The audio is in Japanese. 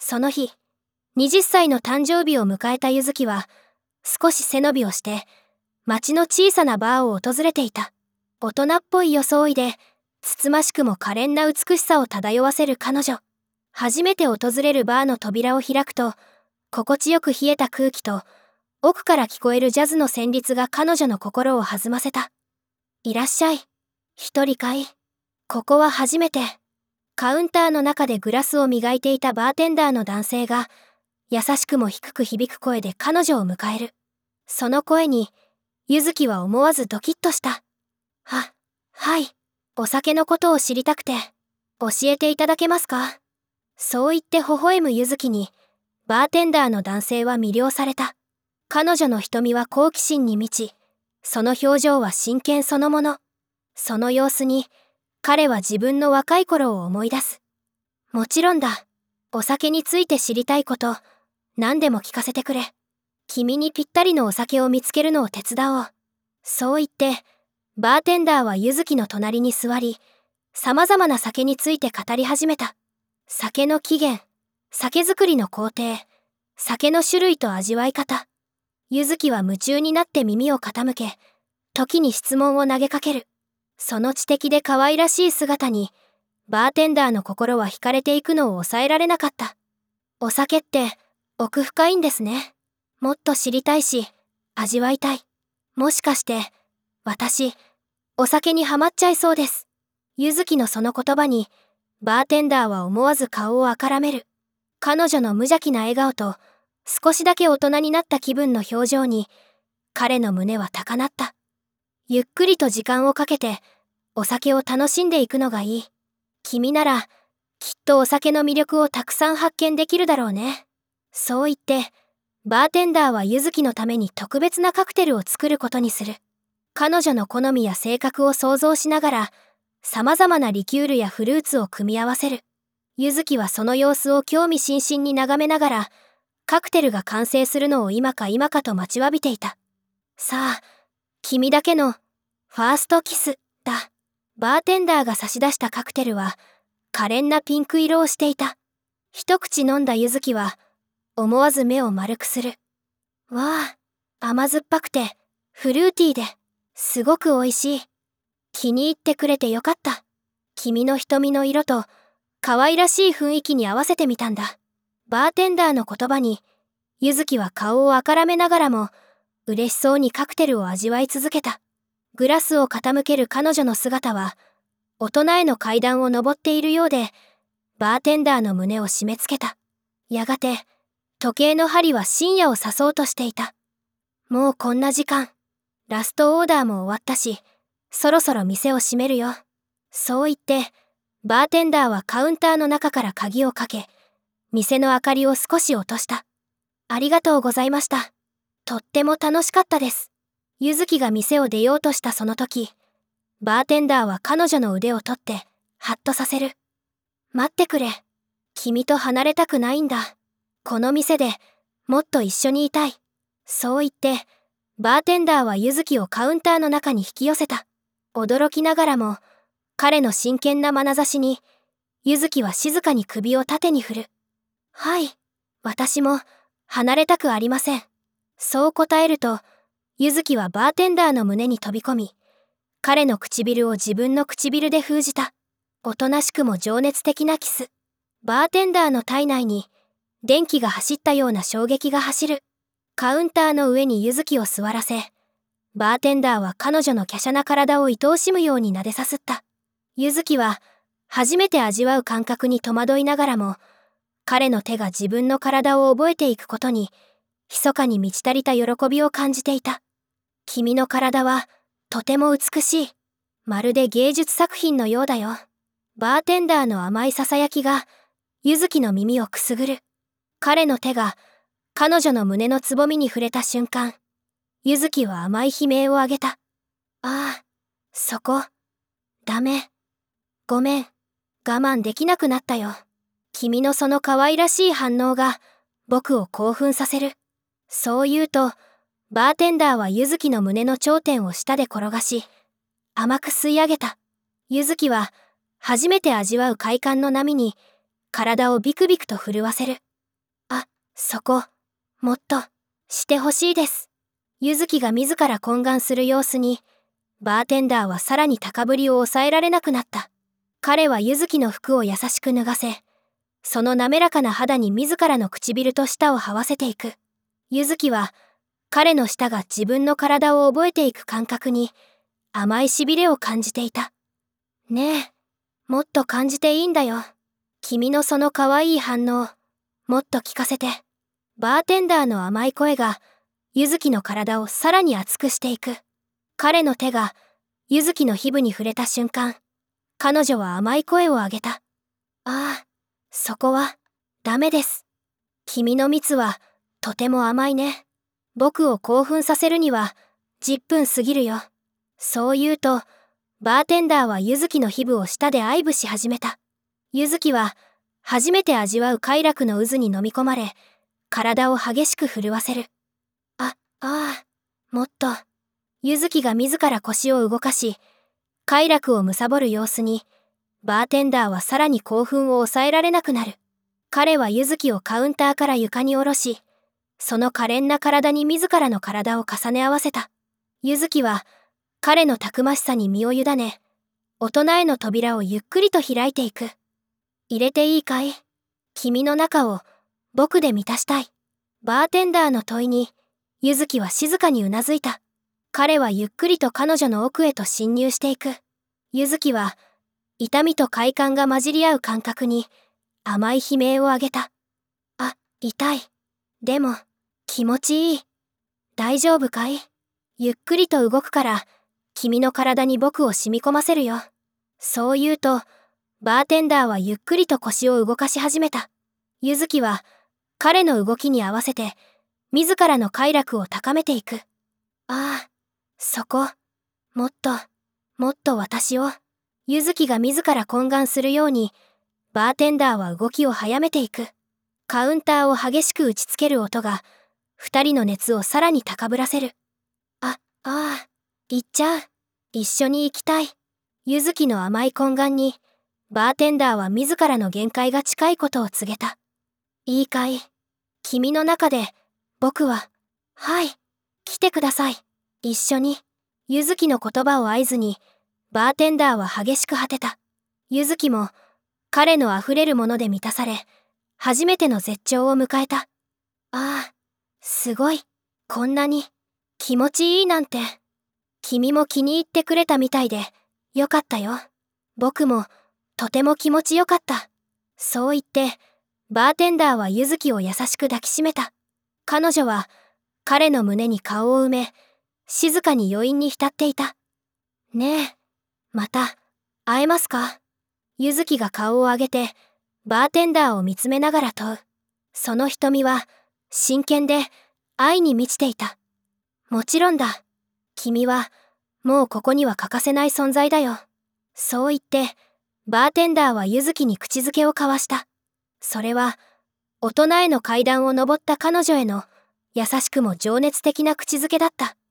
その日、20歳の誕生日を迎えたゆずきは、少し背伸びをして、町の小さなバーを訪れていた。大人っぽい装いで、つつましくも可憐な美しさを漂わせる彼女。初めて訪れるバーの扉を開くと、心地よく冷えた空気と、奥から聞こえるジャズの旋律が彼女の心を弾ませた。いらっしゃい。一人かい？ここは初めて。カウンターの中でグラスを磨いていたバーテンダーの男性が、優しくも低く響く声で彼女を迎える。その声に、ゆずきは思わずドキッとした。はい。お酒のことを知りたくて、教えていただけますか？そう言って微笑むゆずきに、バーテンダーの男性は魅了された。彼女の瞳は好奇心に満ち、その表情は真剣そのもの。その様子に、彼は自分の若い頃を思い出す。もちろんだ。お酒について知りたいこと、何でも聞かせてくれ。君にぴったりのお酒を見つけるのを手伝おう。そう言って、バーテンダーはゆずきの隣に座り、様々な酒について語り始めた。酒の起源、酒造りの工程、酒の種類と味わい方。ゆずきは夢中になって耳を傾け、時に質問を投げかける。その知的で可愛らしい姿に、バーテンダーの心は惹かれていくのを抑えられなかった。お酒って奥深いんですね。もっと知りたいし、味わいたい。もしかして、私、お酒にハマっちゃいそうです。ゆずきのその言葉に、バーテンダーは思わず顔をあからめる。彼女の無邪気な笑顔と、少しだけ大人になった気分の表情に、彼の胸は高鳴った。ゆっくりと時間をかけて、お酒を楽しんでいくのがいい。君なら、きっとお酒の魅力をたくさん発見できるだろうね。そう言って、バーテンダーはゆずきのために特別なカクテルを作ることにする。彼女の好みや性格を想像しながら、様々なリキュールやフルーツを組み合わせる。ゆずきはその様子を興味津々に眺めながら、カクテルが完成するのを今か今かと待ちわびていた。さあ、君だけのファーストキスだ。バーテンダーが差し出したカクテルは、可憐なピンク色をしていた。一口飲んだゆずきは、思わず目を丸くする。わあ、甘酸っぱくて、フルーティーで、すごく美味しい。気に入ってくれてよかった。君の瞳の色と、可愛らしい雰囲気に合わせてみたんだ。バーテンダーの言葉に、ゆずきは顔をあからめながらも、嬉しそうにカクテルを味わい続けた。グラスを傾ける彼女の姿は、大人への階段を登っているようで、バーテンダーの胸を締め付けた。やがて、時計の針は深夜を指そうとしていた。もうこんな時間。ラストオーダーも終わったし、そろそろ店を閉めるよ。そう言って、バーテンダーはカウンターの中から鍵をかけ、店の明かりを少し落とした。ありがとうございました。とっても楽しかったです。ゆずきが店を出ようとしたその時、バーテンダーは彼女の腕を取って、ハッとさせる。待ってくれ。君と離れたくないんだ。この店でもっと一緒にいたい。そう言って、バーテンダーはゆずきをカウンターの中に引き寄せた。驚きながらも、彼の真剣な眼差しに、ゆずきは静かに首を縦に振る。はい、私も離れたくありません。そう答えると、ゆずきはバーテンダーの胸に飛び込み、彼の唇を自分の唇で封じた。おとなしくも情熱的なキス。バーテンダーの体内に、電気が走ったような衝撃が走る。カウンターの上にゆずきを座らせ、バーテンダーは彼女の華奢な体を愛おしむように撫でさすった。ゆずきは、初めて味わう感覚に戸惑いながらも、彼の手が自分の体を覚えていくことに、密かに満ち足りた喜びを感じていた。君の体は、とても美しい。まるで芸術作品のようだよ。バーテンダーの甘いささやきが、ゆずきの耳をくすぐる。彼の手が、彼女の胸のつぼみに触れた瞬間、ゆずきは甘い悲鳴を上げた。ああ、そこ。ダメ。ごめん。我慢できなくなったよ。君のその可愛らしい反応が、僕を興奮させる。そう言うと、バーテンダーはゆずきの胸の頂点を舌で転がし、甘く吸い上げた。ゆずきは、初めて味わう快感の波に、体をビクビクと震わせる。 そこ、もっと、してほしいです。ゆずきが自ら懇願する様子に、バーテンダーはさらに高ぶりを抑えられなくなった。彼はゆずきの服を優しく脱がせ、その滑らかな肌に自らの唇と舌を這わせていく。ゆずきは、彼の舌が自分の体を覚えていく感覚に、甘いしびれを感じていた。ねえ、もっと感じていいんだよ。君のその可愛い反応、もっと聞かせて。バーテンダーの甘い声が、ゆずきの体をさらに熱くしていく。彼の手が、ゆずきの皮膚に触れた瞬間、彼女は甘い声を上げた。ああ、そこは、ダメです。君の蜜は、とても甘いね。僕を興奮させるには、10分過ぎるよ。そう言うと、バーテンダーはゆずきの皮膚を舌で愛撫し始めた。ゆずきは、初めて味わう快楽の渦に飲み込まれ、体を激しく震わせる。ああ、もっと。ゆずきが自ら腰を動かし、快楽を貪る様子に、バーテンダーはさらに興奮を抑えられなくなる。彼はゆずきをカウンターから床に下ろし、その可憐な体に自らの体を重ね合わせた。ゆずきは、彼のたくましさに身を委ね、大人への扉をゆっくりと開いていく。入れていいかい？君の中を、僕で満たしたい。バーテンダーの問いに、ゆずきは静かにうなずいた。彼はゆっくりと彼女の奥へと侵入していく。ゆずきは、痛みと快感が混じり合う感覚に、甘い悲鳴を上げた。あ、痛い。でも、気持ちいい。大丈夫かい？ゆっくりと動くから、君の体に僕を染み込ませるよ。そう言うと、バーテンダーはゆっくりと腰を動かし始めた。ゆずきは、彼の動きに合わせて、自らの快楽を高めていく。ああ、そこ、もっと、もっと私を。ゆずきが自ら懇願するように、バーテンダーは動きを早めていく。カウンターを激しく打ちつける音が、二人の熱をさらに高ぶらせる。ああ、行っちゃう。一緒に行きたい。ゆずきの甘い懇願に、バーテンダーは自らの限界が近いことを告げた。いいかい？君の中で、僕は、はい、来てください。一緒に。ゆずきの言葉を合図に、バーテンダーは激しく果てた。ゆずきも、彼の溢れるもので満たされ、初めての絶頂を迎えた。ああ、すごい。こんなに、気持ちいいなんて。君も気に入ってくれたみたいで、よかったよ。僕も、とても気持ちよかった。そう言って、バーテンダーはゆずきを優しく抱きしめた。彼女は、彼の胸に顔を埋め、静かに余韻に浸っていた。ねえ、また、会えますか？ゆずきが顔を上げて、バーテンダーを見つめながら問う。その瞳は、真剣で、愛に満ちていた。もちろんだ。君は、もうここには欠かせない存在だよ。そう言って、バーテンダーはゆずきに口づけを交わした。それは、大人への階段を登った彼女への、優しくも情熱的な口づけだった。